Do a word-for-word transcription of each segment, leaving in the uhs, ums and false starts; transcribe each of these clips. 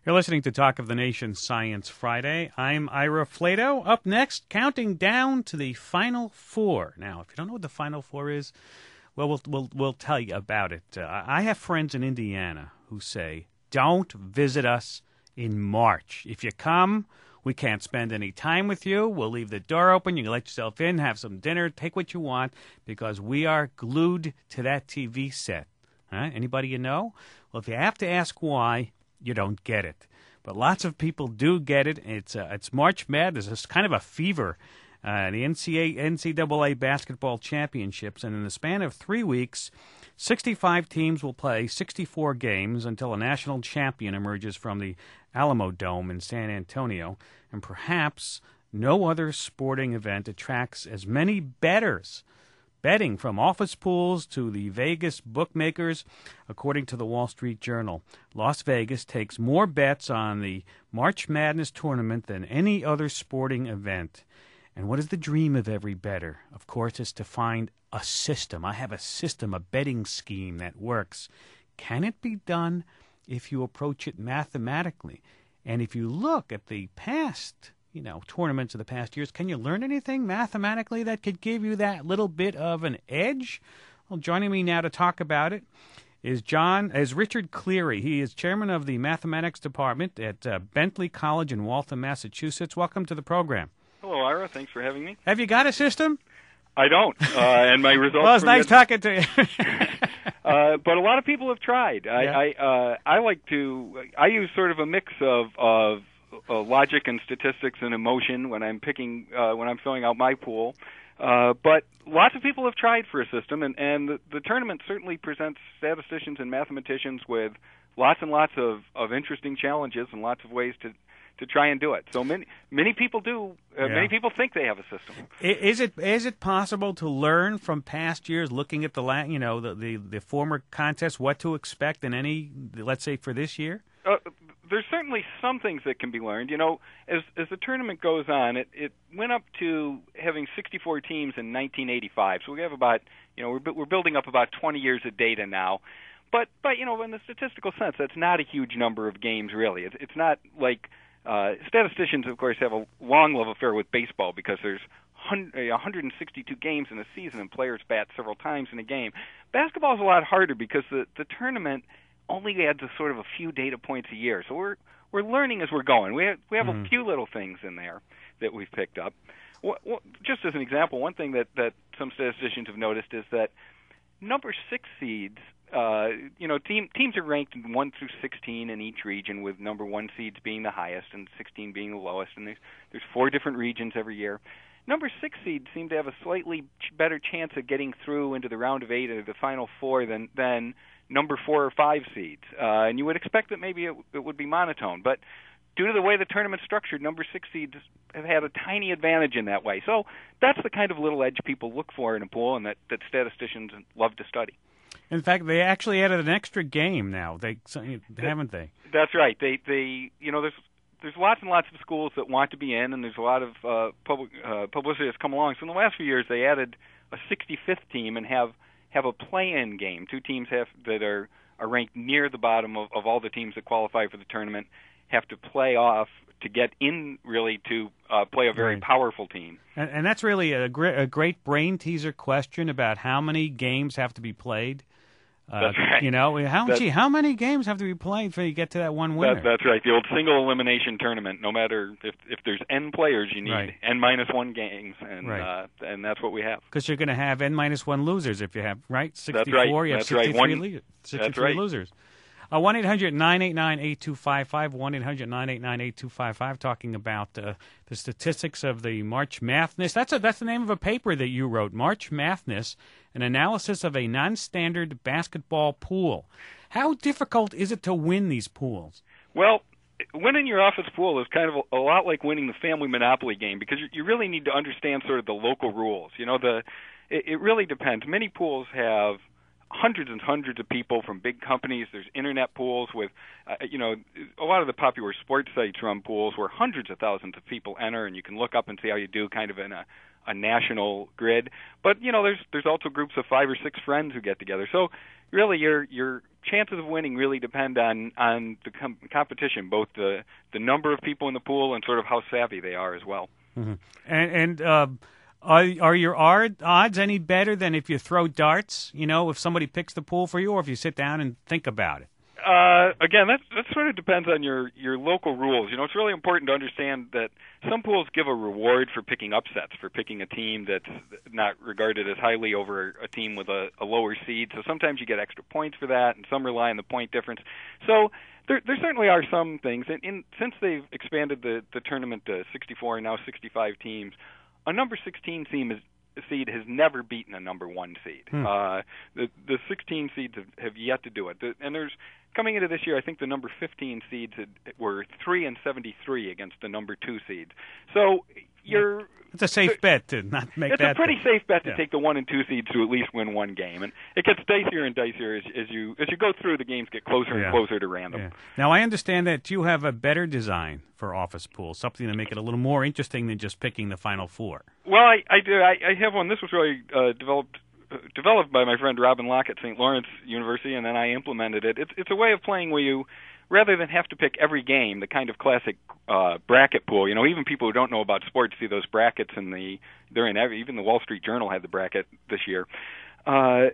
You're listening to Talk of the Nation Science Friday. I'm Ira Flato. Up next, counting down to the Final Four. Now, if you don't know what the Final Four is, well, we'll we'll, we'll tell you about it. Uh, I have friends in Indiana who say, don't visit us in March. If you come, we can't spend any time with you. We'll leave the door open. You can let yourself in, have some dinner, take what you want, because we are glued to that T V set. All right? Anybody you know? Well, if you have to ask why, you don't get it. But lots of people do get it. It's uh, it's March Madness. It's kind of a fever. Uh, the N C double A basketball championships, and in the span of three weeks, sixty-five teams will play sixty-four games until a national champion emerges from the Alamo Dome in San Antonio. And perhaps no other sporting event attracts as many bettors. Betting from office pools to the Vegas bookmakers, according to the Wall Street Journal. Las Vegas takes more bets on the March Madness tournament than any other sporting event. And what is the dream of every bettor? Of course, is to find a system. I have a system, a betting scheme that works. Can it be done if you approach it mathematically? And if you look at the past you know, tournaments of the past years, can you learn anything mathematically that could give you that little bit of an edge? Well, joining me now to talk about it is John, is Richard Cleary. He is chairman of the mathematics department at uh, Bentley College in Waltham, Massachusetts. Welcome to the program. Hello, Ira. Thanks for having me. Have you got a system? I don't, uh, and my results. Well, it's nice talking to you. uh, but a lot of people have tried. I Yeah. I, uh, I like to. I use sort of a mix of of uh, logic and statistics and emotion when I'm picking uh, when I'm filling out my pool. Uh, but lots of people have tried for a system, and and the, the tournament certainly presents statisticians and mathematicians with lots and lots of of interesting challenges and lots of ways to. to try and do it. So many many people do. Uh, Yeah. Many people think they have a system. Is it is it possible to learn from past years, looking at the la- you know the, the the former contests, what to expect in any, let's say, for this year? Uh, there's certainly some things that can be learned. You know, as as the tournament goes on, it, it went up to having sixty-four teams in nineteen eighty-five. So we have about you know we're bu- we're building up about twenty years of data now. But but you know, in the statistical sense, that's not a huge number of games really. It's it's not like Uh, statisticians, of course, have a long love affair with baseball because there's one hundred sixty-two games in a season and players bat several times in a game. Basketball is a lot harder because the, the tournament only adds a sort of a few data points a year. So we're we're learning as we're going. We have, we have Mm-hmm. a few little things in there that we've picked up. What, what, just as an example, one thing that, that some statisticians have noticed is that number six seeds Uh, you know, team, teams are ranked one through sixteen in each region, with number one seeds being the highest and sixteen being the lowest. And there's there's four different regions every year. Number six seeds seem to have a slightly better chance of getting through into the round of eight or the final four than than number four or five seeds. Uh, and you would expect that maybe it, it would be monotone, but due to the way the tournament's structured, number six seeds have had a tiny advantage in that way. So that's the kind of little edge people look for in a pool, and that, that statisticians love to study. In fact, they actually added an extra game now. They haven't they? That's right. They they you know there's there's lots and lots of schools that want to be in, and there's a lot of uh, public uh, publicity that's come along. So in the last few years, they added a sixty-fifth team and have have a play-in game. Two teams have that are are ranked near the bottom of, of all the teams that qualify for the tournament have to play off to get in, really, to uh, play a very Right. powerful team. And, and that's really a great, a great brain teaser question about how many games have to be played. Uh, That's right. You know, how That's, gee, how many games have to be played before you get to that one winner? that, that's right. The old single elimination tournament. No matter if if there's n players, you need Right. n minus one games, and Right. uh, and that's what we have. Because you're going to have n minus one losers if you have right sixty-four. That's right. You have That's right. sixty-three, One- le- that's sixty-three right. losers. Uh, one eight hundred nine eight nine eight two five five. One eight hundred nine eight nine eight two five five. Talking about uh, the statistics of the March Madness. That's a, that's the name of a paper that you wrote. March Madness, an analysis of a non-standard basketball pool. How difficult is it to win these pools? Well, winning your office pool is kind of a, a lot like winning the family Monopoly game, because you, you really need to understand sort of the local rules. You know, the it, it really depends. Many pools have hundreds and hundreds of people from big companies. There's internet pools with, uh, you know, a lot of the popular sports sites run pools where hundreds of thousands of people enter, and you can look up and see how you do kind of in a, a national grid. But, you know, there's there's also groups of five or six friends who get together. So really you're you're chances of winning really depend on on the com- competition, both the the number of people in the pool and sort of how savvy they are as well. Mm-hmm. And, and uh, are are your odds any better than if you throw darts? You know, if somebody picks the pool for you, or if you sit down and think about it? Uh, again, that that sort of depends on your, your local rules. You know, it's really important to understand that some pools give a reward for picking upsets, for picking a team that's not regarded as highly over a team with a, a lower seed. So sometimes you get extra points for that, and some rely on the point difference. So there there certainly are some things. And in, since they've expanded the, the tournament to sixty-four and now sixty-five teams, a number sixteen team is seed has never beaten a number one seed. Hmm. Uh, the the sixteen seeds have, have yet to do it. The, and there's coming into this year, I think the number fifteen seeds had, were three and seventy-three against the number two seeds. So you're it's a safe bet to not make it's that. It's a pretty thing. safe bet to yeah. take the one and two seeds to at least win one game, and it gets dicier and dicier as, as you as you go through. The games get closer yeah. and closer to random. Yeah. Now I understand that you have a better design for office pools, something to make it a little more interesting than just picking the final four. Well, I, I do. I, I have one. This was really uh, developed uh, developed by my friend Robin Locke at Saint Lawrence University, and then I implemented it. It's it's a way of playing where you, rather than have to pick every game, the kind of classic uh, bracket pool. You know, even people who don't know about sports see those brackets in the they're in every. Even the Wall Street Journal had the bracket this year. Uh,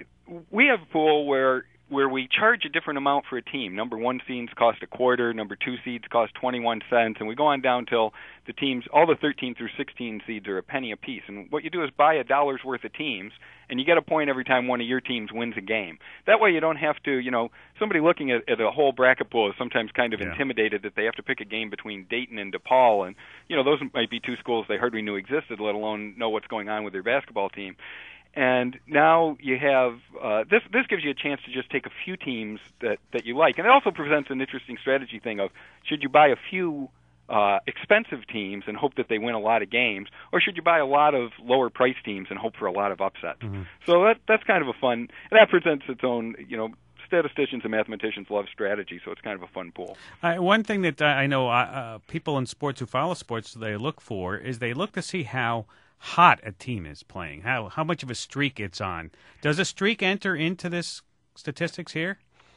we have a pool where. where we charge a different amount for a team. Number one seeds cost a quarter, number two seeds cost twenty-one cents, and we go on down till the teams, all the thirteen through sixteen seeds are a penny apiece. And what you do is buy a dollar's worth of teams, and you get a point every time one of your teams wins a game. That way you don't have to, you know, somebody looking at, at a whole bracket pool is sometimes kind of yeah. intimidated that they have to pick a game between Dayton and DePaul, and, you know, those might be two schools they hardly knew existed, let alone know what's going on with their basketball team. And now you have uh, this. This gives you a chance to just take a few teams that, that you like, and it also presents an interesting strategy thing of should you buy a few uh, expensive teams and hope that they win a lot of games, or should you buy a lot of lower price teams and hope for a lot of upsets? Mm-hmm. So that that's kind of a fun. And that presents its own, you know. Statisticians and mathematicians love strategy, so it's kind of a fun pool. Uh, one thing that I know uh, people in sports who follow sports they look for is they look to see how hot a team is playing, how how much of a streak it's on. Does a streak enter into this statistics here?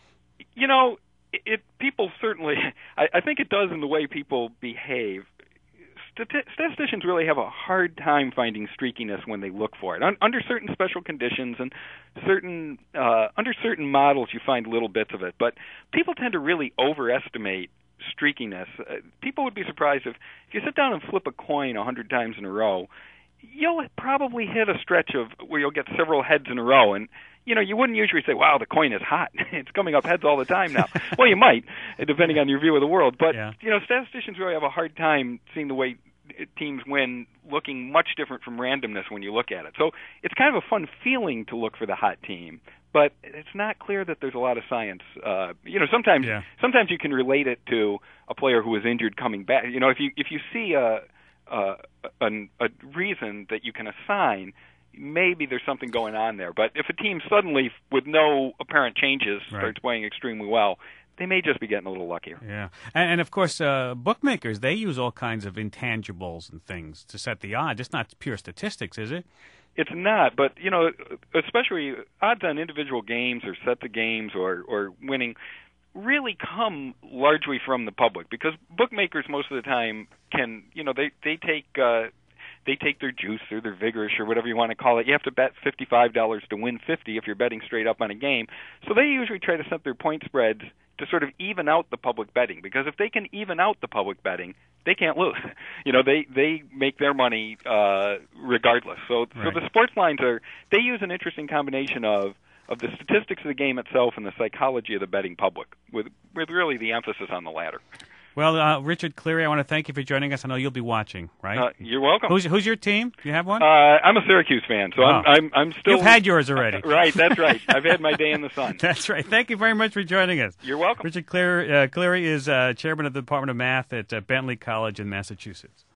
You know, it, it people certainly. I, I think it does in the way people behave. Stati- statisticians really have a hard time finding streakiness when they look for it. Un- under certain special conditions and certain uh, under certain models, you find little bits of it. But people tend to really overestimate streakiness. Uh, people would be surprised if, if you sit down and flip a coin a hundred times in a row, you'll probably hit a stretch of where you'll get several heads in a row. And you know, you wouldn't usually say, wow, the coin is hot. It's coming up heads all the time now. Well, you might, depending on your view of the world. But, yeah. you know, statisticians really have a hard time seeing the way teams win looking much different from randomness when you look at it. So it's kind of a fun feeling to look for the hot team, but it's not clear that there's a lot of science. Uh, you know, sometimes yeah. sometimes you can relate it to a player who was injured coming back. You know, if you if you see a, a, a, a reason that you can assign, maybe there's something going on there. But if a team suddenly, with no apparent changes, right. starts playing extremely well, they may just be getting a little luckier. Yeah, and, and of course, uh, bookmakers, they use all kinds of intangibles and things to set the odds. It's not pure statistics, is it? It's not, but, you know, especially odds on individual games or sets of games or, or winning really come largely from the public, because bookmakers most of the time can, you know, they, they take... Uh, They take their juice or their vigorish or whatever you want to call it. You have to bet fifty-five dollars to win fifty if you're betting straight up on a game. So they usually try to set their point spreads to sort of even out the public betting, because if they can even out the public betting, they can't lose. You know, they they make their money uh, regardless. So right. so the sports lines are they use an interesting combination of of the statistics of the game itself and the psychology of the betting public, with with really the emphasis on the latter. Well, uh, Richard Cleary, I want to thank you for joining us. I know you'll be watching, right? Uh, you're welcome. Who's who's your team? Do you have one? Uh, I'm a Syracuse fan, so oh. I'm, I'm I'm still. You've had yours already. Uh, right, that's right. I've had my day in the sun. That's right. Thank you very much for joining us. You're welcome. Richard Cleary, uh, Cleary is uh, chairman of the Department of Math at uh, Bentley College in Massachusetts.